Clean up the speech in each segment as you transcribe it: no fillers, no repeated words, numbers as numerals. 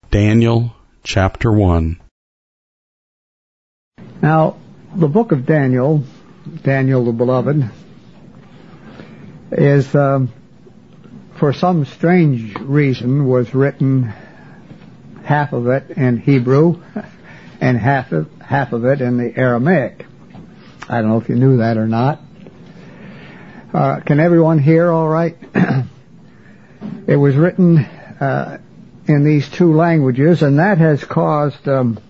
Daniel chapter 1. Now, the book of Daniel, Daniel the Beloved, is, for some strange reason, was written, half of it in Hebrew and half of it in the Aramaic. I don't know if you knew that or not. Can everyone hear all right? It was written in these two languages, and that has caused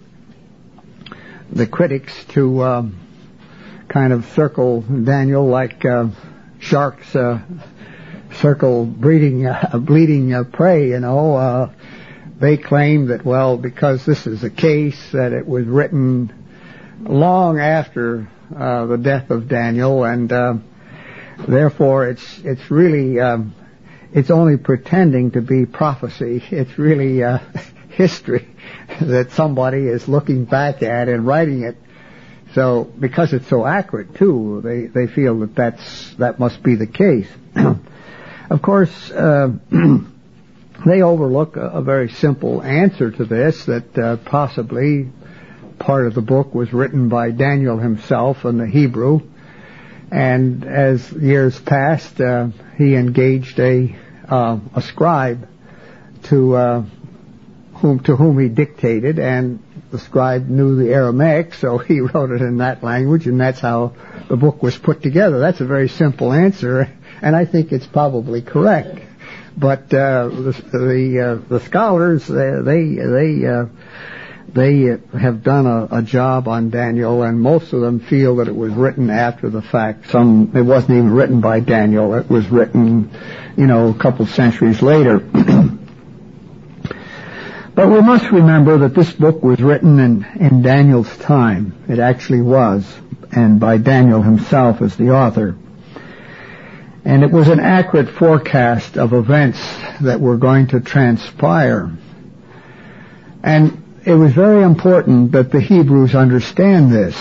the critics to kind of circle Daniel like sharks circle bleeding prey, you know. They claim that, well, because this is the case, that it was written long after the death of Daniel, and therefore it's really it's only pretending to be prophecy. It's really history that somebody is looking back at and writing it. So because it's so accurate too, they feel that that must be the case. Of course, they overlook a very simple answer to this, that possibly part of the book was written by Daniel himself in the Hebrew, and as years passed, he engaged a scribe to whom he dictated, and the scribe knew the Aramaic, so he wrote it in that language, and that's how the book was put together. That's a very simple answer, and I think it's probably correct. But the scholars, they have done a job on Daniel, and most of them feel that it was written after the fact. It wasn't even written by Daniel. It was written, a couple centuries later. But we must remember that this book was written in Daniel's time. It actually was, and by Daniel himself as the author. And it was an accurate forecast of events that were going to transpire. And it was very important that the Hebrews understand this.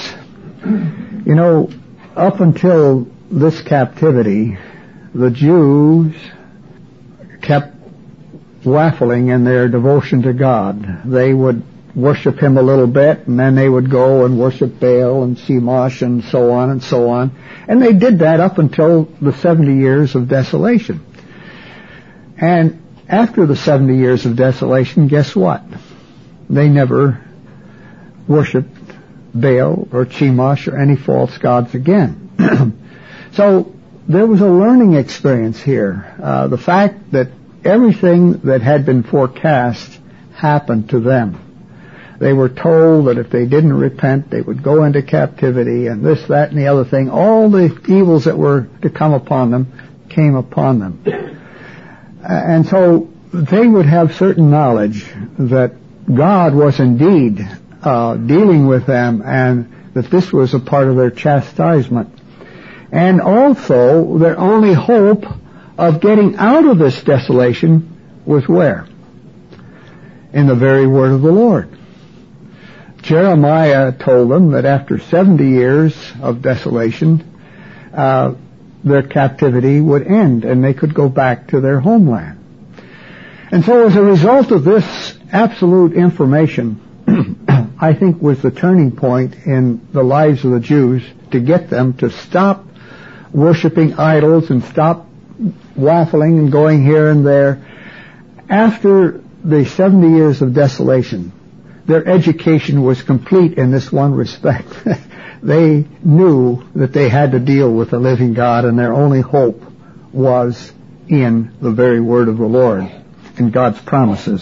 Up until this captivity, the Jews kept waffling in their devotion to God. They would worship him a little bit, and then they would go and worship Baal and Chemosh and so on and so on. And they did that up until the 70 years of desolation. And after the 70 years of desolation, guess what? They never worshipped Baal or Chemosh or any false gods again. So there was a learning experience here. The fact that everything that had been forecast happened to them. They were told that if they didn't repent, they would go into captivity, and this, that, and the other thing. All the evils that were to come upon them came upon them. And so they would have certain knowledge that God was indeed dealing with them, and that this was a part of their chastisement. And also, their only hope of getting out of this desolation was where? In the very word of the Lord. Jeremiah told them that after 70 years of desolation, their captivity would end and they could go back to their homeland. And so as a result of this absolute information, I think was the turning point in the lives of the Jews to get them to stop worshiping idols and stop waffling and going here and there. After the 70 years of desolation, their education was complete in this one respect. They knew that they had to deal with the living God, and their only hope was in the very word of the Lord and God's promises.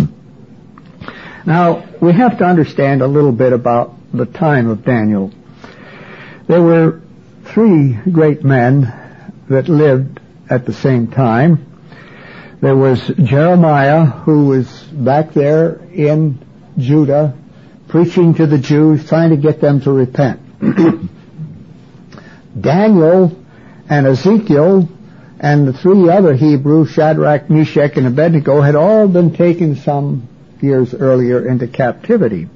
Now, we have to understand a little bit about the time of Daniel. There were three great men that lived at the same time. There was Jeremiah, who was back there in Judah, preaching to the Jews, trying to get them to repent. Daniel and Ezekiel and the three other Hebrews, Shadrach, Meshach, and Abednego, had all been taken some years earlier into captivity.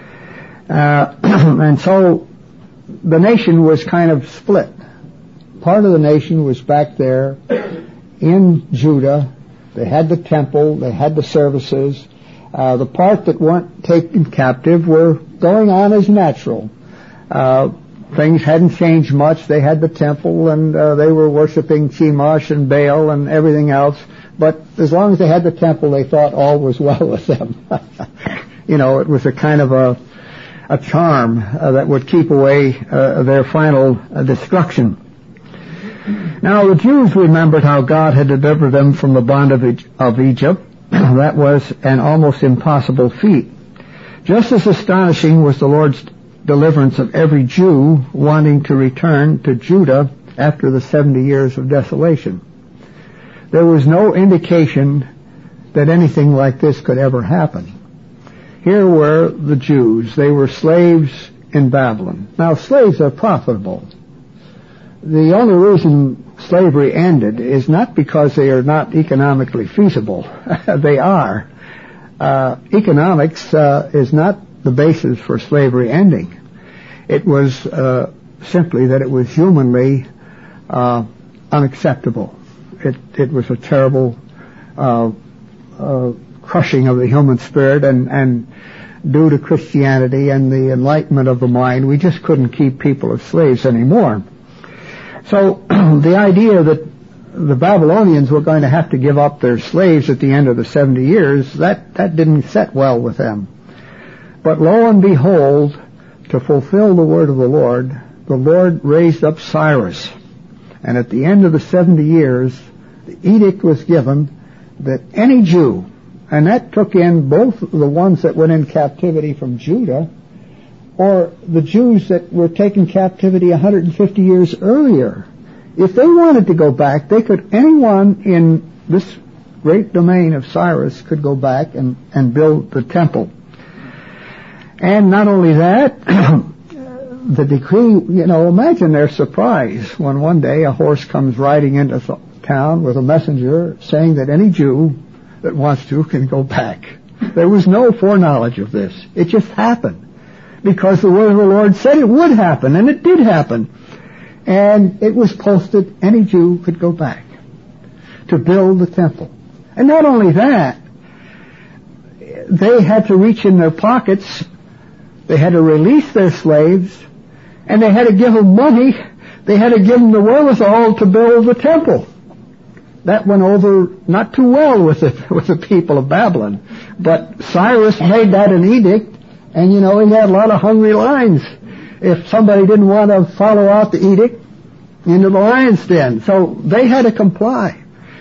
And so the nation was kind of split. Part of the nation was back there in Judah. They had the temple, they had the services, The part that weren't taken captive were going on as natural. Things hadn't changed much. They had the temple, and they were worshiping Chemosh and Baal and everything else. But as long as they had the temple, they thought all was well with them. It was a kind of a charm that would keep away their final destruction. Now, the Jews remembered how God had delivered them from the bondage of Egypt. That was an almost impossible feat. Just as astonishing was the Lord's deliverance of every Jew wanting to return to Judah after the 70 years of desolation. There was no indication that anything like this could ever happen. Here were the Jews. They were slaves in Babylon. Now, slaves are profitable. The only reason slavery ended is not because they are not economically feasible. They are. Economics is not the basis for slavery ending. It was simply that it was humanly unacceptable. It was a terrible crushing of the human spirit, and due to Christianity and the enlightenment of the mind, we just couldn't keep people as slaves anymore. So the idea that the Babylonians were going to have to give up their slaves at the end of the 70 years, that didn't set well with them. But lo and behold, to fulfill the word of the Lord raised up Cyrus. And at the end of the 70 years, the edict was given that any Jew, and that took in both the ones that went in captivity from Judah, or the Jews that were taken captivity 150 years earlier. If they wanted to go back, anyone in this great domain of Cyrus could go back and build the temple. And not only that, the decree, imagine their surprise when one day a horse comes riding into town with a messenger saying that any Jew that wants to can go back. There was no foreknowledge of this. It just happened because the word of the Lord said it would happen, and it did happen. And it was posted any Jew could go back to build the temple. And not only that, they had to reach in their pockets, they had to release their slaves, and they had to give them money, they had to give them the wherewithal to build the temple. That went over not too well with the people of Babylon. But Cyrus made that an edict, and he had a lot of hungry lions. If somebody didn't want to follow out the edict, into the lion's den. So they had to comply.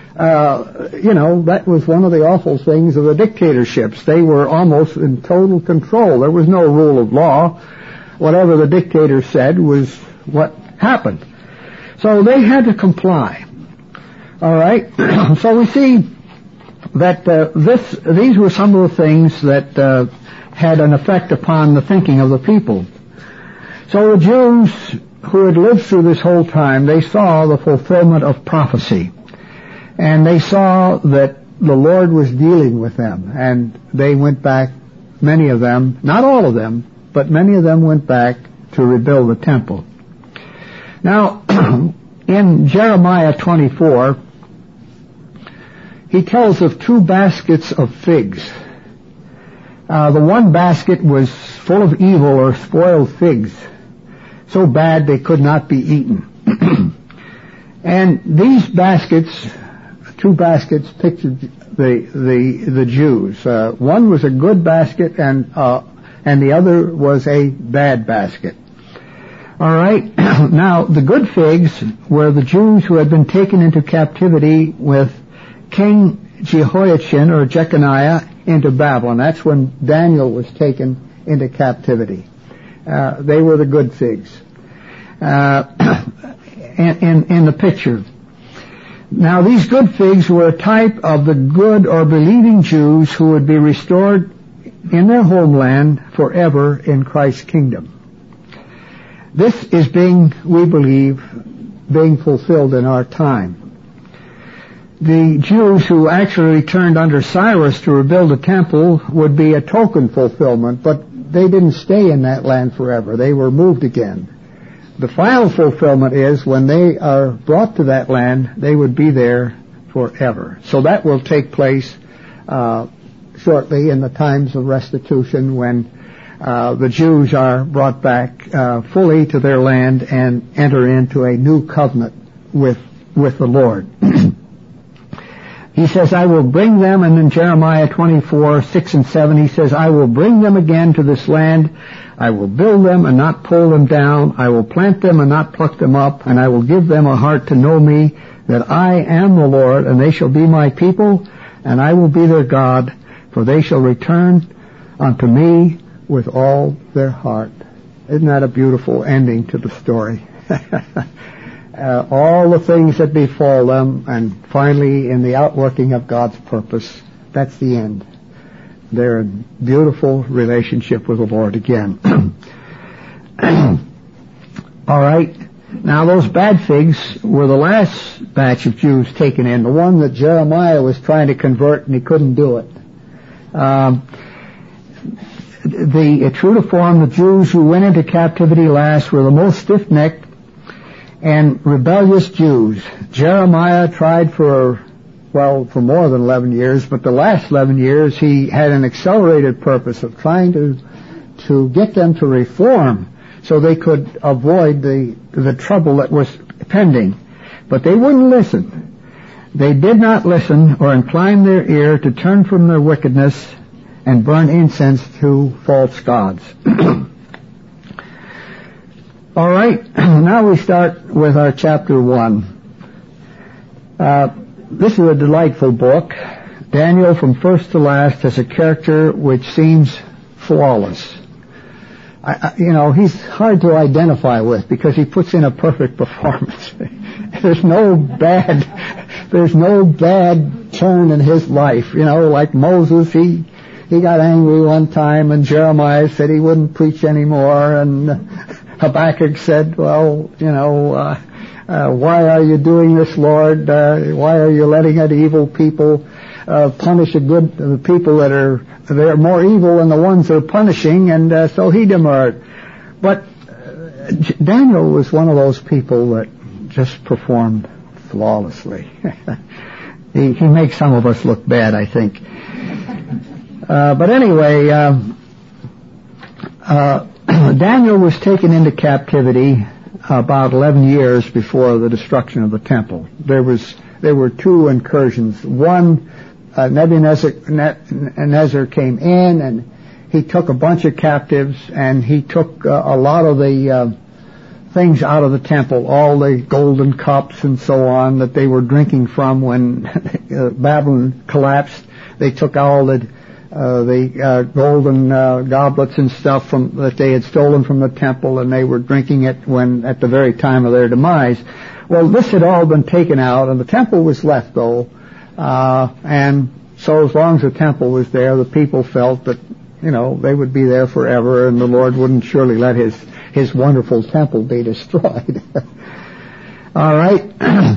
That was one of the awful things of the dictatorships. They were almost in total control. There was no rule of law. Whatever the dictator said was what happened. So they had to comply. All right. So we see that these were some of the things that had an effect upon the thinking of the people. So the Jews who had lived through this whole time, they saw the fulfillment of prophecy. And they saw that the Lord was dealing with them. And they went back, many of them, not all of them, but many of them went back to rebuild the temple. Now, in Jeremiah 24, he tells of 2 baskets of figs. The one basket was full of evil or spoiled figs, so bad they could not be eaten. And these baskets, 2 baskets, pictured the Jews. One was a good basket, and the other was a bad basket. All right. Now, the good figs were the Jews who had been taken into captivity with King Jehoiachin or Jeconiah into Babylon. That's when Daniel was taken into captivity. They were the good figs in the picture. Now, these good figs were a type of the good or believing Jews who would be restored in their homeland forever in Christ's kingdom. This is we believe, being fulfilled in our time. The Jews who actually returned under Cyrus to rebuild the temple would be a token fulfillment, but they didn't stay in that land forever. They were moved again. The final fulfillment is when they are brought to that land, they would be there forever. So that will take place shortly in the times of restitution when the Jews are brought back fully to their land and enter into a new covenant with the Lord. He says, I will bring them, and in Jeremiah 24:6-7, he says, I will bring them again to this land. I will build them and not pull them down. I will plant them and not pluck them up, and I will give them a heart to know me, that I am the Lord, and they shall be my people, and I will be their God, for they shall return unto me with all their heart. Isn't that a beautiful ending to the story? All the things that befall them, and finally in the outworking of God's purpose, that's the end. They're in beautiful relationship with the Lord again. All right. Now those bad figs were the last batch of Jews taken in, the one that Jeremiah was trying to convert and he couldn't do it. True to form, the Jews who went into captivity last were the most stiff-necked and rebellious Jews. Jeremiah tried for more than 11 years, but the last 11 years he had an accelerated purpose of trying to get them to reform so they could avoid the trouble that was pending. But they wouldn't listen. They did not listen or incline their ear to turn from their wickedness and burn incense to false gods. All right, now we start with our chapter 1. This is a delightful book. Daniel, from first to last, has a character which seems flawless. He's hard to identify with because he puts in a perfect performance. There's no bad turn in his life. Like Moses, he got angry one time, and Jeremiah said he wouldn't preach anymore, and Habakkuk said, why are you doing this, Lord? Why are you letting that evil people punish the people they're more evil than the ones they're punishing? And so he demurred. But Daniel was one of those people that just performed flawlessly. He makes some of us look bad, I think. But anyway, Daniel was taken into captivity about 11 years before the destruction of the temple. There were two incursions. One, Nebuchadnezzar came in and he took a bunch of captives, and he took a lot of the things out of the temple, all the golden cups and so on that they were drinking from when Babylon collapsed. They took all the golden goblets and stuff that they had stolen from the temple, and they were drinking it at the very time of their demise. Well, this had all been taken out, and the temple was left, though. And so as long as the temple was there, the people felt that, they would be there forever, and the Lord wouldn't surely let his wonderful temple be destroyed. All right.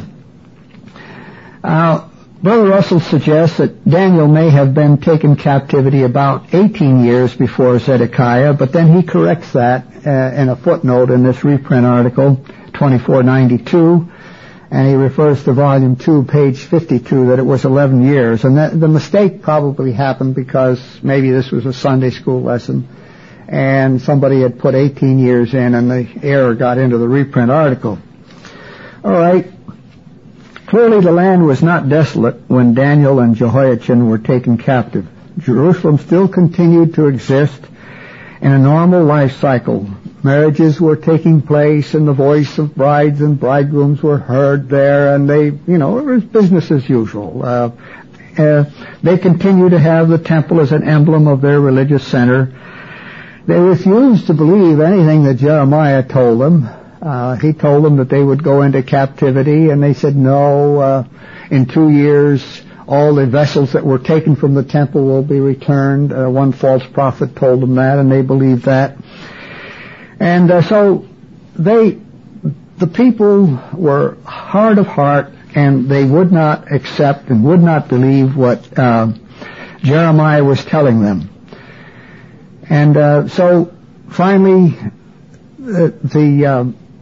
Brother Russell suggests that Daniel may have been taken captivity about 18 years before Zedekiah, but then he corrects that in a footnote in this reprint article, 2492, and he refers to volume 2, page 52, that it was 11 years. And the mistake probably happened because maybe this was a Sunday school lesson, and somebody had put 18 years in, and the error got into the reprint article. All right. Clearly the land was not desolate when Daniel and Jehoiachin were taken captive. Jerusalem still continued to exist in a normal life cycle. Marriages were taking place, and the voice of brides and bridegrooms were heard there, and it was business as usual. They continued to have the temple as an emblem of their religious center. They refused to believe anything that Jeremiah told them. He told them that they would go into captivity, and they said no. In 2 years, all the vessels that were taken from the temple will be returned. One false prophet told them that, and they believed that. And so the people were hard of heart, and they would not accept and would not believe what Jeremiah was telling them. And so finally, the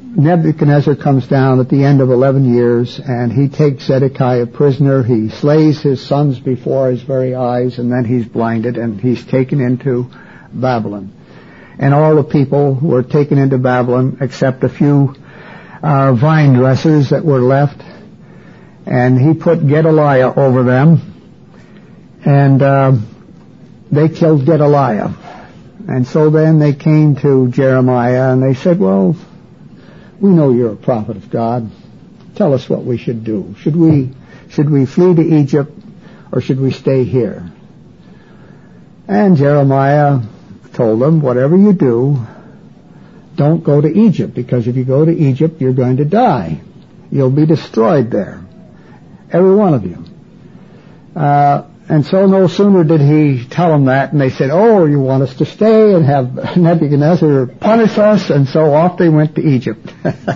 Nebuchadnezzar comes down at the end of 11 years, and he takes Zedekiah prisoner. He slays his sons before his very eyes, and then he's blinded, and he's taken into Babylon. And all the people were taken into Babylon except a few vine dressers that were left. And he put Gedaliah over them, and they killed Gedaliah. And so then they came to Jeremiah, and they said, well, we know you're a prophet of God. Tell us what we should do. Should we flee to Egypt, or should we stay here? And Jeremiah told them, whatever you do, don't go to Egypt, because if you go to Egypt, you're going to die. You'll be destroyed there. Every one of you. And so no sooner did he tell them that, and they said, oh, you want us to stay and have Nebuchadnezzar punish us? And so off they went to Egypt.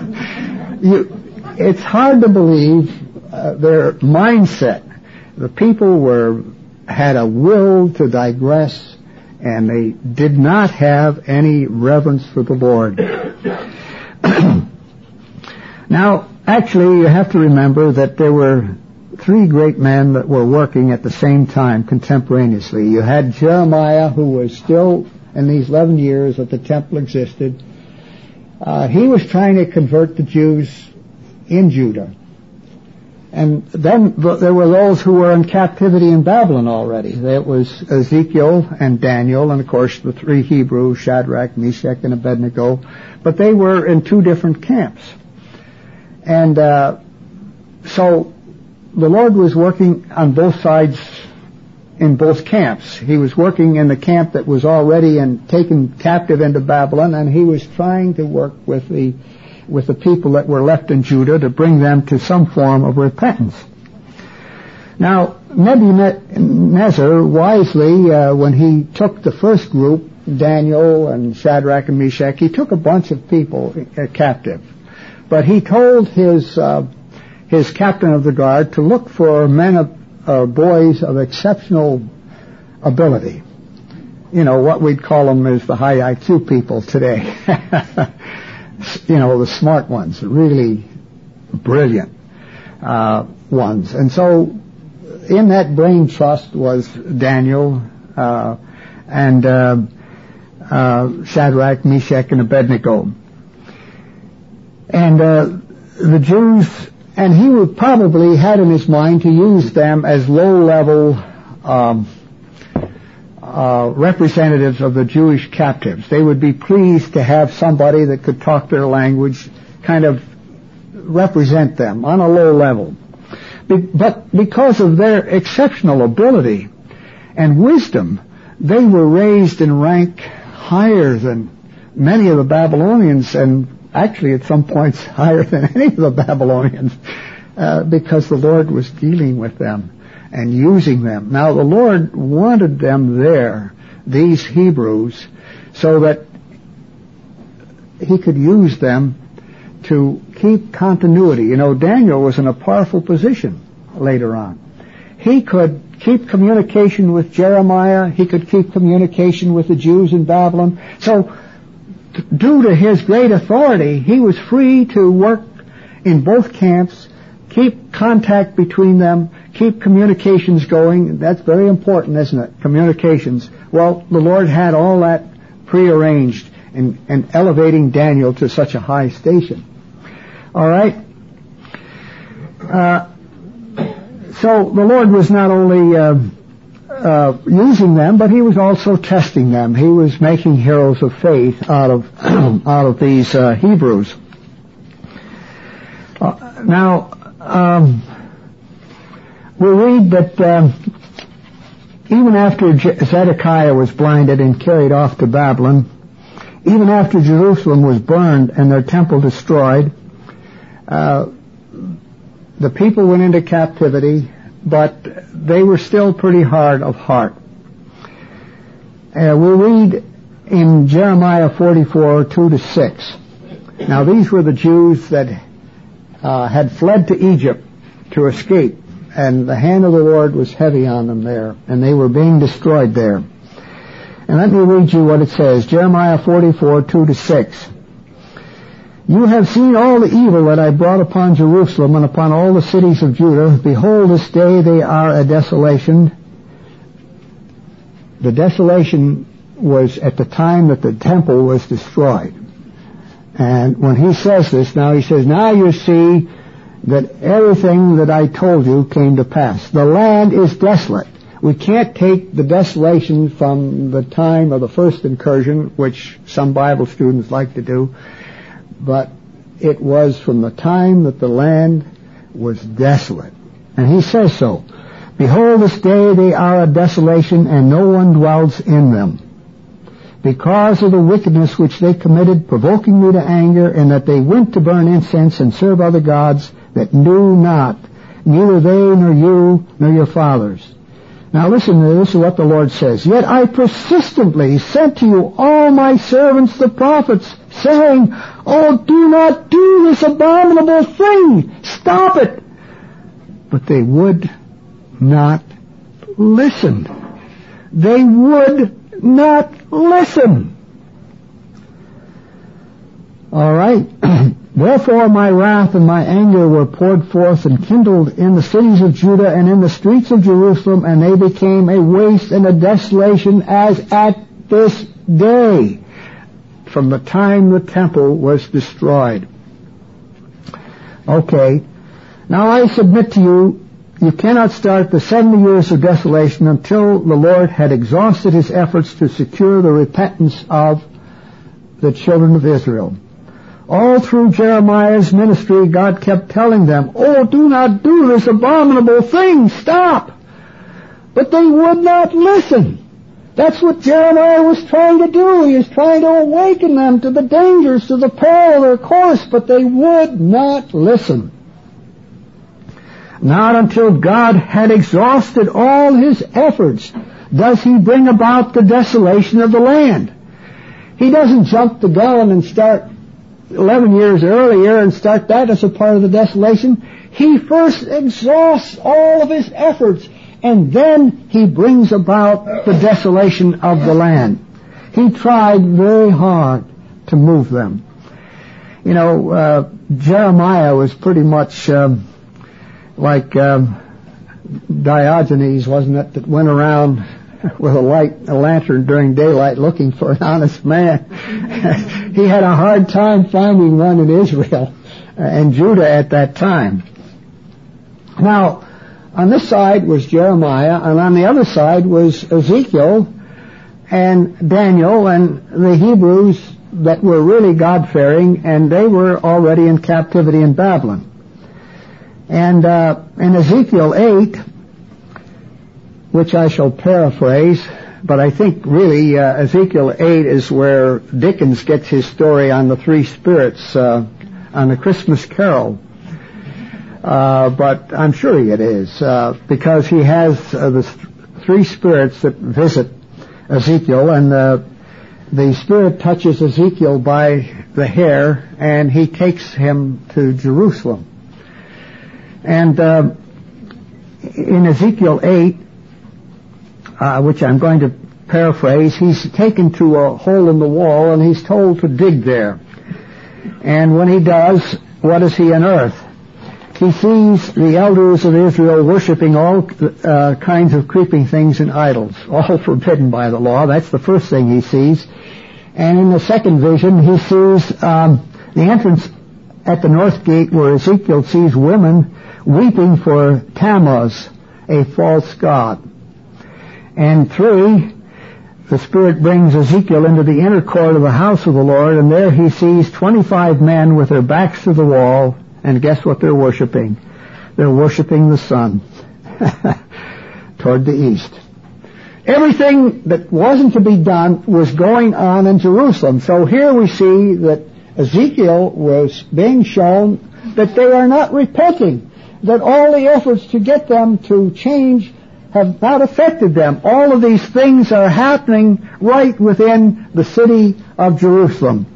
It's hard to believe their mindset. The people had a will to digress, and they did not have any reverence for the Lord. Now, actually, you have to remember that there were three great men that were working at the same time contemporaneously. You had Jeremiah, who was still in these 11 years that the temple existed. He was trying to convert the Jews in Judah. And then there were those who were in captivity in Babylon already. That was Ezekiel and Daniel, and of course the three Hebrews, Shadrach, Meshach, and Abednego. But they were in two different camps. And so the Lord was working on both sides in both camps. He was working in the camp that was already taken captive into Babylon, and he was trying to work with the people that were left in Judah to bring them to some form of repentance. Now, Nebuchadnezzar wisely, when he took the first group, Daniel and Shadrach and Meshach, he took a bunch of people captive. But he told his captain of the guard to look for boys of exceptional ability. You know, what we'd call them is the high IQ people today. You know, the smart ones, really brilliant ones. And so in that brain trust was Daniel and Shadrach, Meshach, and Abednego. And the Jews, and he would probably had in his mind to use them as low-level representatives of the Jewish captives. They would be pleased to have somebody that could talk their language, kind of represent them on a low level. But because of their exceptional ability and wisdom, they were raised in rank higher than many of the Babylonians, and actually at some points higher than any of the Babylonians, because the Lord was dealing with them and using them. Now, the Lord wanted them there, these Hebrews, so that he could use them to keep continuity. You know, Daniel was in a powerful position later on. He could keep communication with Jeremiah. He could keep communication with the Jews in Babylon. So, due to his great authority, he was free to work in both camps, keep contact between them, keep communications going. That's very important, isn't it? Communications. Well, the Lord had all that prearranged in elevating Daniel to such a high station. All right? So the Lord was not only using them, but he was also testing them. He was making heroes of faith out of these Hebrews. Now, we read that even after Zedekiah was blinded and carried off to Babylon, even after Jerusalem was burned and their temple destroyed, the people went into captivity, but they were still pretty hard of heart. We read in Jeremiah 44, 2-6. Now, these were the Jews that had fled to Egypt to escape, and the hand of the Lord was heavy on them there, and they were being destroyed there. And let me read you what it says, Jeremiah 44, 2-6. You have seen all the evil that I brought upon Jerusalem and upon all the cities of Judah. Behold, this day they are a desolation. The desolation was at the time that the temple was destroyed. And when he says this, now he says, now you see that everything that I told you came to pass. The land is desolate. We can't take the desolation from the time of the first incursion, which some Bible students like to do, but it was from the time that the land was desolate. And he says so. Behold, this day they are a desolation, and no one dwells in them, because of the wickedness which they committed, provoking me to anger, and that they went to burn incense and serve other gods that knew not, neither they nor you nor your fathers. Now listen to this, is what the Lord says. Yet I persistently sent to you all my servants the prophets, saying, oh, do not do this abominable thing. Stop it. But they would not listen. They would not listen. All right. Therefore my wrath and my anger were poured forth and kindled in the cities of Judah and in the streets of Jerusalem, and they became a waste and a desolation as at this day, from the time the temple was destroyed. Okay. Now I submit to you, you cannot start the 70 years of desolation until the Lord had exhausted his efforts to secure the repentance of the children of Israel. All through Jeremiah's ministry, God kept telling them, oh, do not do this abominable thing. Stop. But they would not listen. That's what Jeremiah was trying to do. He was trying to awaken them to the dangers, to the peril of their course, but they would not listen. Not until God had exhausted all his efforts does he bring about the desolation of the land. He doesn't jump the gun and start 11 years earlier and start that as a part of the desolation. He first exhausts all of his efforts, and then he brings about the desolation of the land. He tried very hard to move them. You know, Jeremiah was pretty much like Diogenes, wasn't it, that went around with a lantern during daylight looking for an honest man. He had a hard time finding one in Israel and Judah at that time. Now, on this side was Jeremiah, and on the other side was Ezekiel and Daniel and the Hebrews that were really God-fearing, and they were already in captivity in Babylon. And in Ezekiel 8, which I shall paraphrase, but I think really Ezekiel 8 is where Dickens gets his story on the three spirits on the Christmas Carol. But I'm sure it is, because he has the three spirits that visit Ezekiel, and the spirit touches Ezekiel by the hair, and he takes him to Jerusalem. And in Ezekiel 8, which I'm going to paraphrase, he's taken to a hole in the wall and he's told to dig there. And when he does, what does he unearth? He sees the elders of Israel worshiping all kinds of creeping things and idols, all forbidden by the law. That's the first thing he sees. And in the second vision, he sees the entrance at the north gate, where Ezekiel sees women weeping for Tammuz, a false god. And 3, the Spirit brings Ezekiel into the inner court of the house of the Lord, and there he sees 25 men with their backs to the wall, and guess what they're worshiping? They're worshiping the sun toward the east. Everything that wasn't to be done was going on in Jerusalem. So here we see that Ezekiel was being shown that they are not repenting, that all the efforts to get them to change have not affected them. All of these things are happening right within the city of Jerusalem.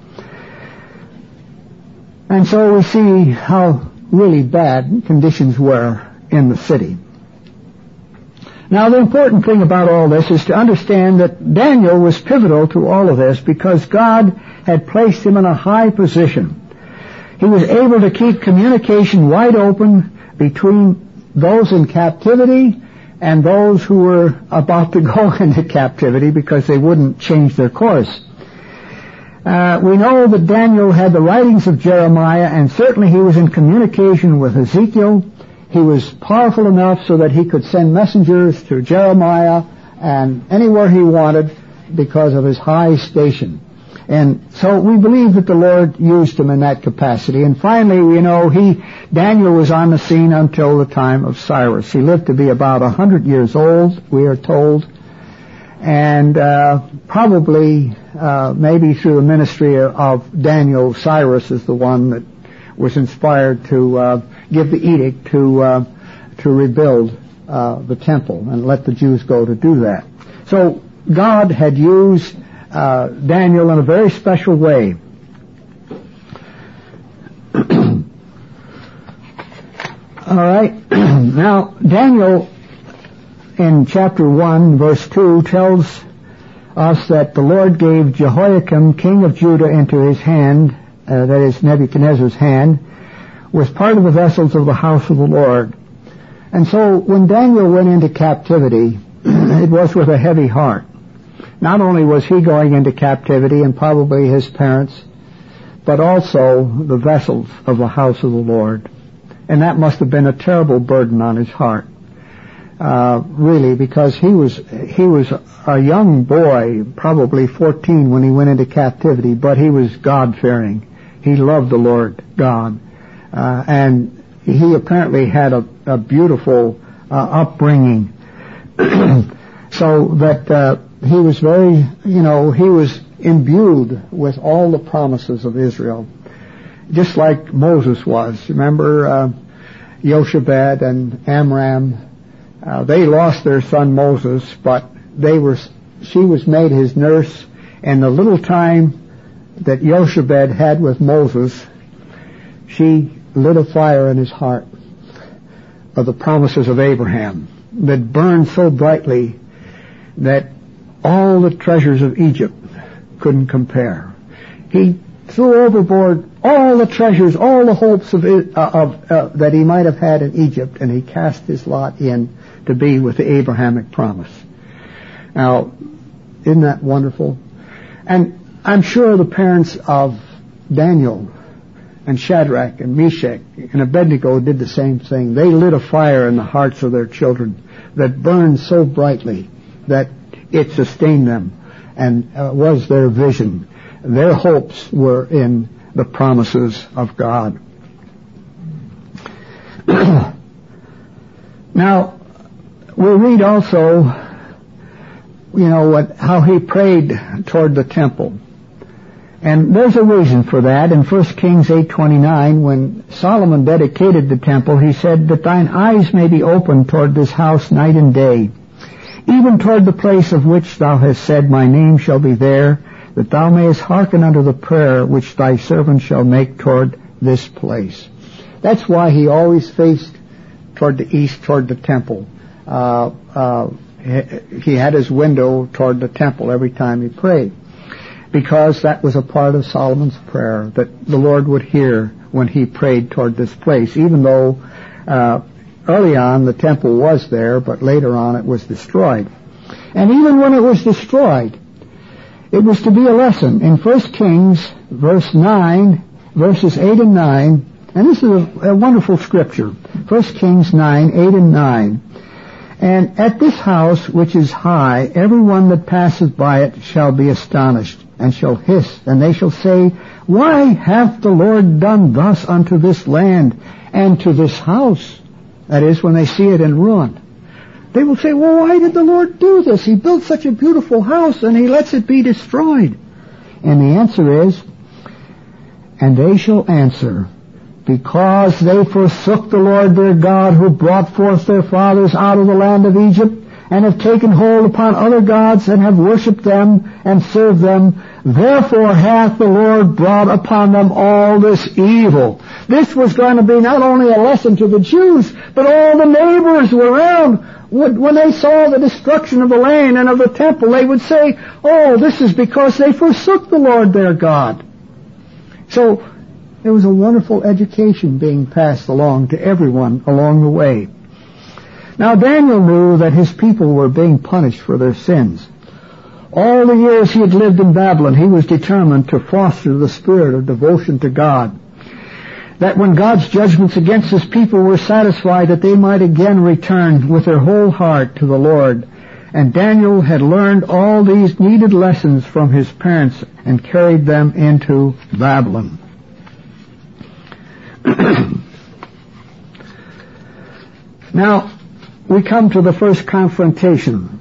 And so we see how really bad conditions were in the city. Now, the important thing about all this is to understand that Daniel was pivotal to all of this, because God had placed him in a high position. He was able to keep communication wide open between those in captivity and those who were about to go into captivity because they wouldn't change their course. We know that Daniel had the writings of Jeremiah, and certainly he was in communication with Ezekiel. He was powerful enough so that he could send messengers to Jeremiah and anywhere he wanted because of his high station. And so we believe that the Lord used him in that capacity. And finally, Daniel was on the scene until the time of Cyrus. He lived to be about 100 years old, we are told. And probably, maybe through the ministry of Daniel, Cyrus is the one that was inspired to give the edict to rebuild the temple and let the Jews go to do that. So God had used Daniel in a very special way. All right. Now, Daniel in chapter 1, verse 2, tells us that the Lord gave Jehoiakim, king of Judah, into his hand, that is Nebuchadnezzar's hand, was part of the vessels of the house of the Lord. And so when Daniel went into captivity, it was with a heavy heart. Not only was he going into captivity, and probably his parents, but also the vessels of the house of the Lord. And that must have been a terrible burden on his heart, really, because he was a young boy, probably 14 when he went into captivity, but he was God-fearing. He loved the Lord God. And he apparently had a beautiful upbringing. So that he was very, he was imbued with all the promises of Israel, just like Moses was. Remember Jochebed and Amram? They lost their son Moses, but she was made his nurse, and the little time that Jochebed had with Moses, she lit a fire in his heart of the promises of Abraham that burned so brightly that all the treasures of Egypt couldn't compare. He threw overboard all the treasures, all the hopes that he might have had in Egypt, and he cast his lot in to be with the Abrahamic promise. Now, isn't that wonderful? And I'm sure the parents of Daniel and Shadrach and Meshach and Abednego did the same thing. They lit a fire in the hearts of their children that burned so brightly that it sustained them and was their vision. Their hopes were in the promises of God. Now, we read also, how he prayed toward the temple. And there's a reason for that. In 1 Kings 8:29, when Solomon dedicated the temple, he said that thine eyes may be opened toward this house night and day, even toward the place of which thou hast said, my name shall be there, that thou mayest hearken unto the prayer which thy servant shall make toward this place. That's why he always faced toward the east, toward the temple. He had his window toward the temple every time he prayed, because that was a part of Solomon's prayer, that the Lord would hear when he prayed toward this place, even though early on the temple was there, but later on it was destroyed. And even when it was destroyed, it was to be a lesson. In 1 Kings verses 8 and 9, and this is a wonderful scripture, 1 Kings 9, 8 and 9. And at this house which is high, every one that passeth by it shall be astonished, and shall hiss, and they shall say, why hath the Lord done thus unto this land, and to this house? That is, when they see it in ruin. They will say, well, why did the Lord do this? He built such a beautiful house, and he lets it be destroyed. And the answer is, and they shall answer, because they forsook the Lord their God, who brought forth their fathers out of the land of Egypt, and have taken hold upon other gods, and have worshipped them, and served them. Therefore hath the Lord brought upon them all this evil. This was going to be not only a lesson to the Jews, but all the neighbors around. When they saw the destruction of the land and of the temple, they would say, oh, this is because they forsook the Lord their God. So It was a wonderful education being passed along to everyone along the way. Now Daniel knew that his people were being punished for their sins. All the years he had lived in Babylon, he was determined to foster the spirit of devotion to God. That when God's judgments against his people were satisfied, that they might again return with their whole heart to the Lord. And Daniel had learned all these needed lessons from his parents and carried them into Babylon. Now, we come to the first confrontation.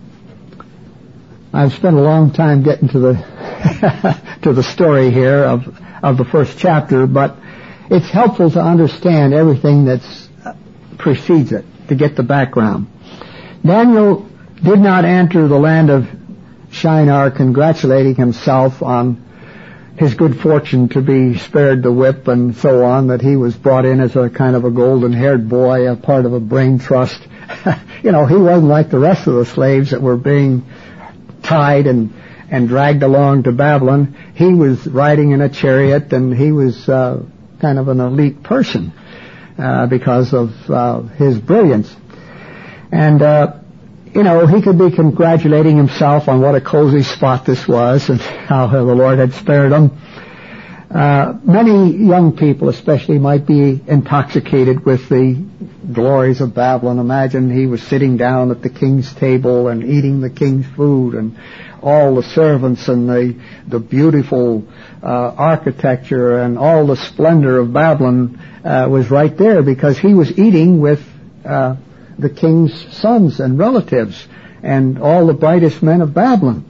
I've spent a long time getting to the to the story here of the first chapter, but it's helpful to understand everything that precedes it, to get the background. Daniel did not enter the land of Shinar congratulating himself on his good fortune to be spared the whip and so on, that he was brought in as a kind of a golden-haired boy, a part of a brain trust. You know, he wasn't like the rest of the slaves that were being tied and dragged along to Babylon. He was riding in a chariot, and he was kind of an elite person because of his brilliance. And you know, he could be congratulating himself on what a cozy spot this was and how the Lord had spared him. Many young people especially might be intoxicated with the glories of Babylon. Imagine he was sitting down at the king's table and eating the king's food, and all the servants and the beautiful architecture and all the splendor of Babylon was right there, because he was eating with the king's sons and relatives and all the brightest men of Babylon.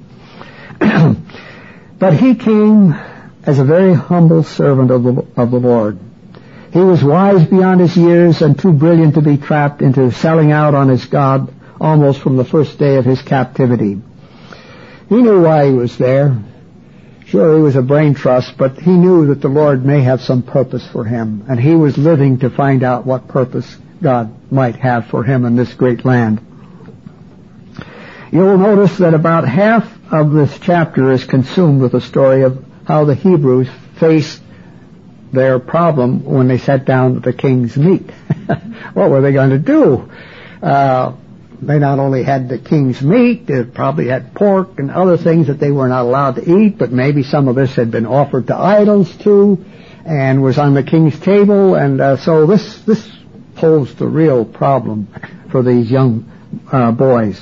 But he came as a very humble servant of the Lord. He was wise beyond his years and too brilliant to be trapped into selling out on his God almost from the first day of his captivity. He knew why he was there. Sure, he was a brain trust, but he knew that the Lord may have some purpose for him, and he was living to find out what purpose God might have for him in this great land. You will notice that about half of this chapter is consumed with the story of how the Hebrews faced their problem when they sat down at the king's meat. What were they going to do? They not only had the king's meat, they probably had pork and other things that they were not allowed to eat, but maybe some of this had been offered to idols too, and was on the king's table, and so this posed the real problem for these young boys.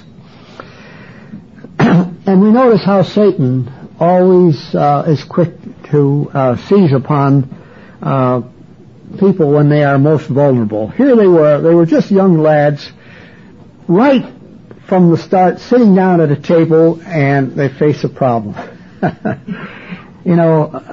And we notice how Satan always is quick to seize upon people when they are most vulnerable. Here they were just young lads, right from the start, sitting down at a table, and they face a problem. You know,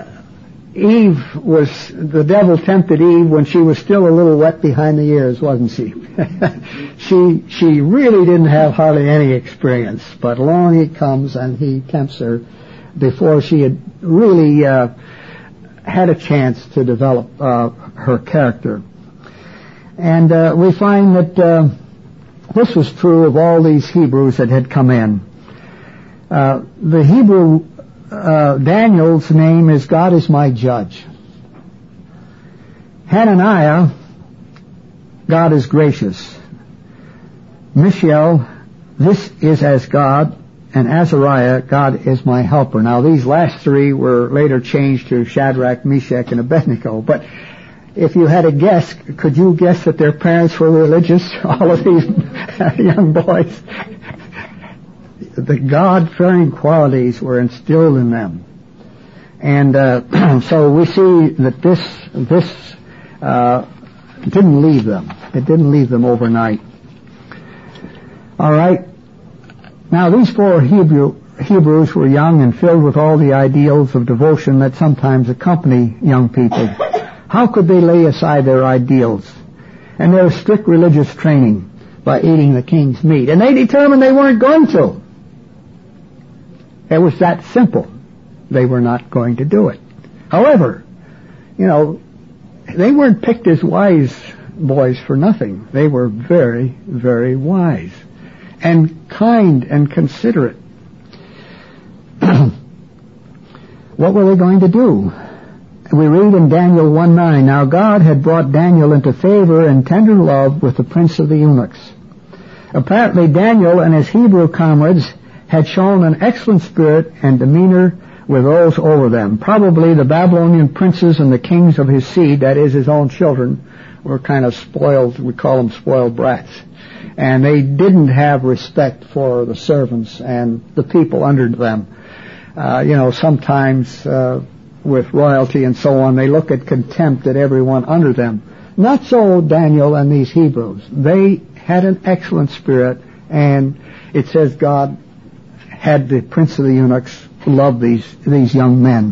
the devil tempted Eve when she was still a little wet behind the ears, wasn't she? She really didn't have hardly any experience, but along he comes and he tempts her before she had really had a chance to develop her character. And we find that this was true of all these Hebrews that had come in. The Hebrew Daniel's name is God is my judge. Hananiah, God is gracious. Mishael, this is as God. And Azariah, God is my helper. Now these last three were later changed to Shadrach, Meshach, and Abednego. But if you had a guess, could you guess that their parents were religious? All of these young boys. The God-fearing qualities were instilled in them. And so we see that this didn't leave them. It didn't leave them overnight. All right. Now these four Hebrews were young and filled with all the ideals of devotion that sometimes accompany young people. How could they lay aside their ideals and their strict religious training by eating the king's meat? And they determined they weren't going to. It was that simple. They were not going to do it. However, you know, they weren't picked as wise boys for nothing. They were very, very wise and kind and considerate. What were they going to do? we read in Daniel 1:9, "Now God had brought Daniel into favor and tender love with the prince of the eunuchs." Apparently Daniel and his Hebrew comrades had shown an excellent spirit and demeanor with those over them. Probably the Babylonian princes and the kings of his seed, that is his own children, were kind of spoiled, we call them spoiled brats. And they didn't have respect for the servants and the people under them. Sometimes with royalty and so on, they look at contempt at everyone under them. Not so Daniel and these Hebrews. They had an excellent spirit, and it says God had the prince of the eunuchs love these young men.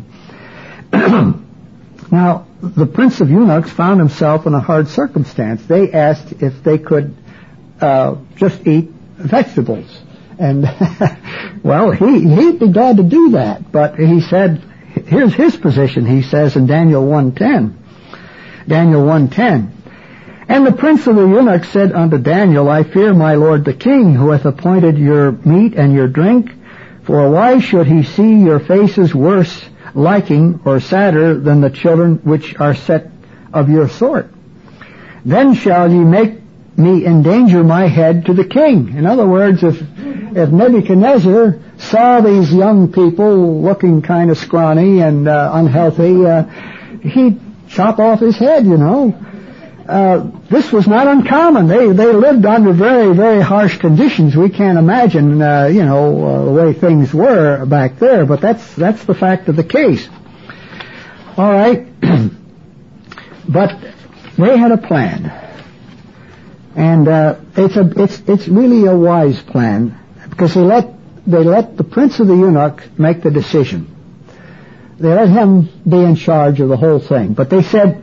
Now, the prince of eunuchs found himself in a hard circumstance. They asked if they could just eat vegetables. And, well, he'd be glad to do that. But he said, here's his position, he says in Daniel 1:10. Daniel 1:10. "And the prince of the eunuchs said unto Daniel, I fear my lord the king, who hath appointed your meat and your drink. For why should he see your faces worse liking or sadder than the children which are set of your sort? Then shall ye make me endanger my head to the king." In other words, if Nebuchadnezzar saw these young people looking kind of scrawny and unhealthy, he'd chop off his head, This was not uncommon. They lived under very, very harsh conditions. We can't imagine, the way things were back there, but that's the fact of the case. All right. But they had a plan. And it's really a wise plan, because they let the prince of the eunuch make the decision. They let him be in charge of the whole thing. But they said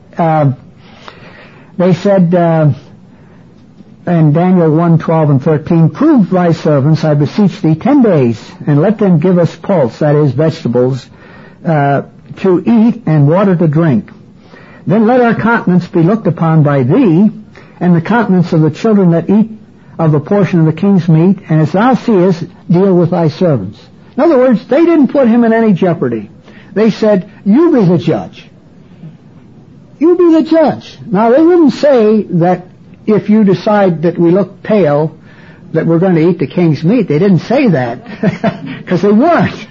in Daniel 1:12 and 13, "Prove thy servants, I beseech thee, 10 days, and let them give us pulse," that is, vegetables, "to eat and water to drink. Then let our countenance be looked upon by thee, and the countenance of the children that eat of the portion of the king's meat, and as thou seest, deal with thy servants." In other words, they didn't put him in any jeopardy. They said, "You be the judge. You be the judge." Now, they wouldn't say that if you decide that we look pale, that we're going to eat the king's meat. They didn't say that, because they weren't.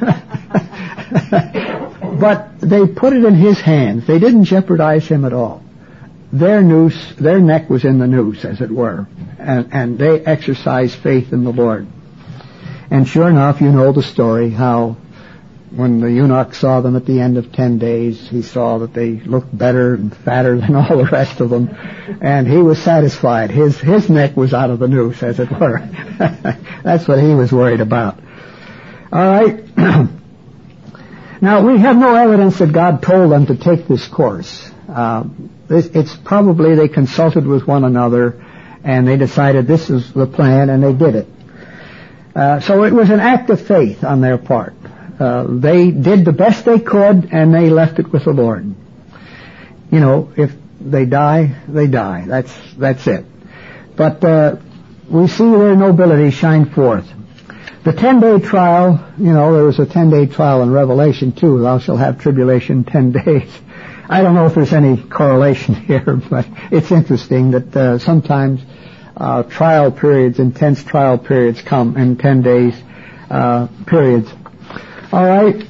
But they put it in his hands. They didn't jeopardize him at all. Their neck was in the noose, as it were, and they exercised faith in the Lord. And sure enough, you know the story, how when the eunuch saw them at the end of 10 days, he saw that they looked better and fatter than all the rest of them, and he was satisfied. His neck was out of the noose, as it were. That's what he was worried about. All right. Now, we have no evidence that God told them to take this course. It's probably they consulted with one another, and they decided this is the plan, and they did it. So it was an act of faith on their part. They did the best they could, and they left it with the Lord. If they die, they die. That's it. But we see their nobility shine forth. The 10-day trial, there was a 10-day trial in Revelation too. Thou shalt have tribulation 10 days. I don't know if there's any correlation here, but it's interesting that sometimes trial periods, intense trial periods come in 10 days periods. All right.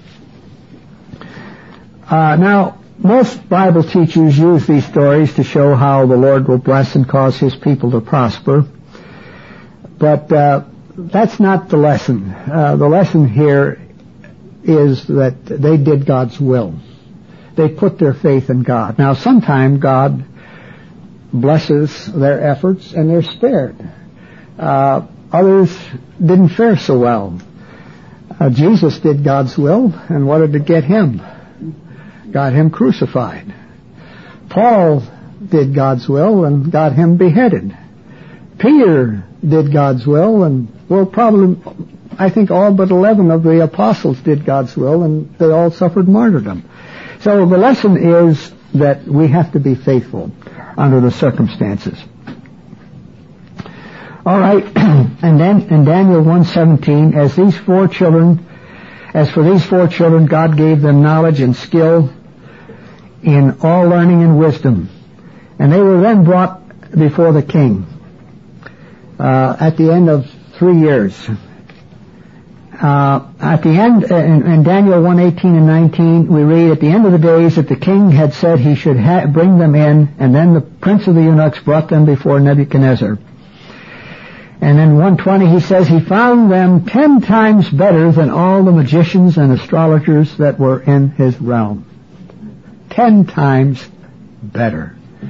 Now, most Bible teachers use these stories to show how the Lord will bless and cause His people to prosper. But that's not the lesson. The lesson here is that they did God's will. They put their faith in God. Now, sometimes God blesses their efforts and they're spared. Others didn't fare so well. Jesus did God's will, and what did it get him? Got him crucified. Paul did God's will and got him beheaded. Peter did God's will, and probably, I think all but 11 of the apostles did God's will, and they all suffered martyrdom. So the lesson is that we have to be faithful under the circumstances. All right, and then in Daniel 1:17, as for these 4 children, God gave them knowledge and skill in all learning and wisdom. And they were then brought before the king at the end of 3 years. At the end, in Daniel 1:18 and 19, we read, at the end of the days that the king had said he should bring them in, and then the prince of the eunuchs brought them before Nebuchadnezzar. And in 1:20 he says he found them 10 times better than all the magicians and astrologers that were in his realm. 10 times better.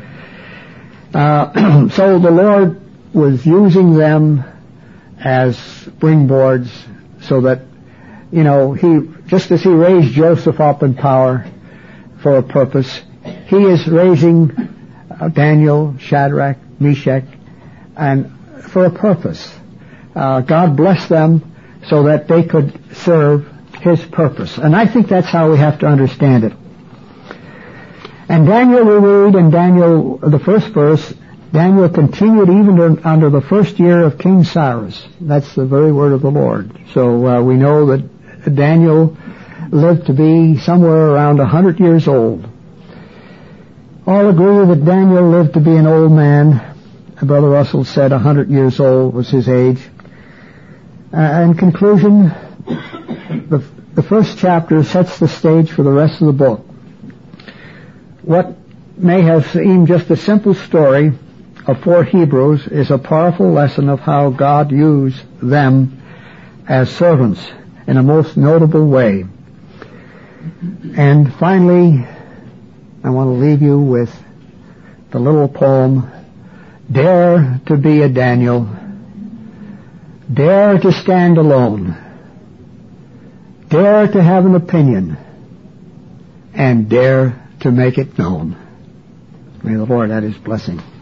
So the Lord was using them as springboards so that, he, just as he raised Joseph up in power for a purpose, he is raising Daniel, Shadrach, Meshach, and for a purpose. God blessed them so that they could serve his purpose. And I think that's how we have to understand it. And Daniel, we read in Daniel, the first verse, Daniel continued even under the first year of King Cyrus. That's the very word of the Lord. So we know that Daniel lived to be somewhere around 100 years old. All agree that Daniel lived to be an old man. Brother Russell said 100 years old was his age. In conclusion, the first chapter sets the stage for the rest of the book. What may have seemed just a simple story of 4 Hebrews is a powerful lesson of how God used them as servants in a most notable way. And finally, I want to leave you with the little poem, Dare to be a Daniel, dare to stand alone, dare to have an opinion, and dare to make it known. May the Lord add his blessing.